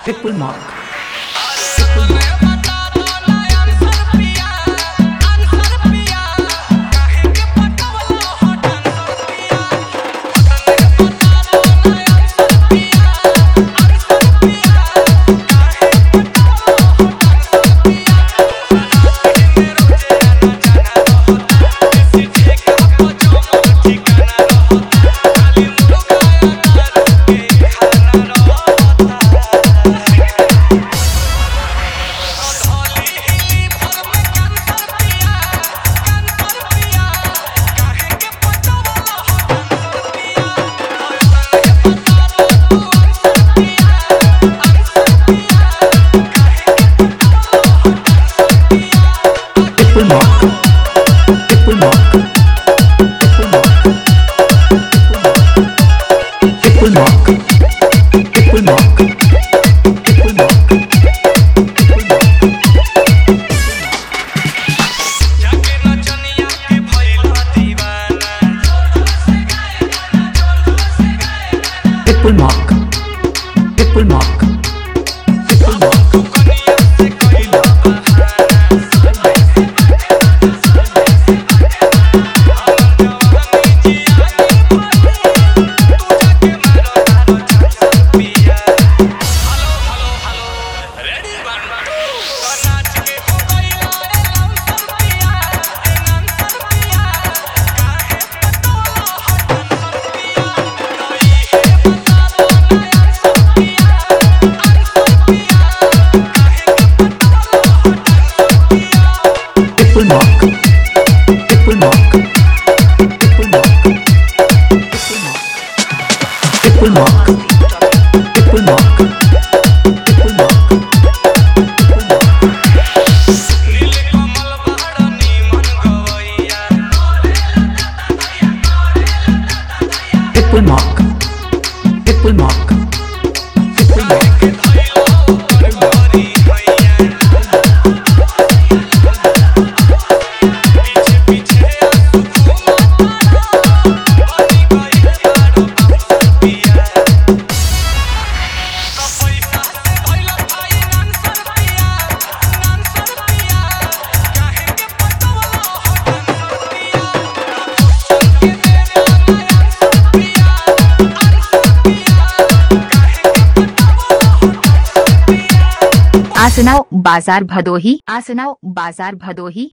Triple mark. Triple mark. Triple mark. Triple mark. Triple mark. Triple mark. जाके नचनिया के भइला दीवाना Triple mark. Triple mark. Triple mark. कनिया से कइला बहाना जवानी जिया तू जाके मारो तारो छाछ पिया हेलो हेलो हेलो रेडी 1 2 नाच के हो गइला लाउंसर पिया नांसर पिया काहे पटोला हटन पिया तोई है बता दो आंसर पिया Triple mark. Triple mark. Triple mark. Triple mark. Triple mark. Triple mark. Neel Kamal बड़ा नीमन गवैया Triple mark. Triple mark. Triple mark. के धइलो ऊपर गोरी हैया पीछे पीछे आंसू घूमा बनी गइल बाड़ो आंसर पिया तो पैसा से भइला भाई नांसर पिया काहे के पटोला हटन पिया क्वेश्चन के मेरे आंसर पिया आसनाव बाजार भदोही।